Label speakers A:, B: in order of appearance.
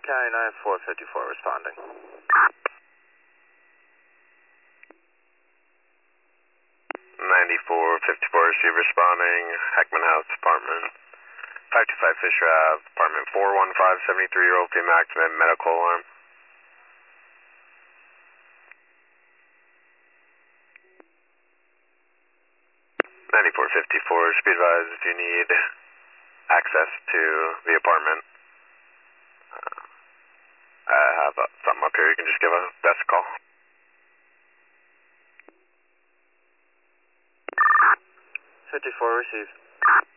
A: County 9454 responding.
B: 9454, receive responding, Heckman House, apartment 525 Fisher Ave, apartment 415, 73-year-old female accident, medical alarm. Be advised if you need access to the apartment. I have something up here, you can just give a desk call.
A: 54 received.